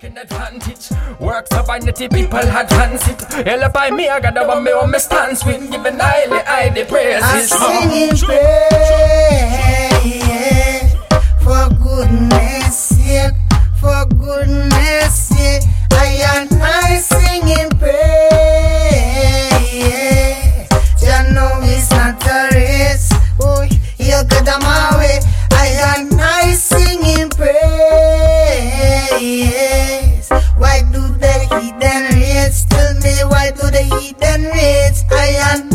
taking advantage. Works of vanity, people advance it. Hell by me, I got the one me on my stance with. Giving highly praises. I'm singing praise for goodness sake, for goodness sake. I singing praise. Jah know it's not a race. Oh, you got my way. I singing praise. Why do the heathen rage? Tell me why do the heathen rage?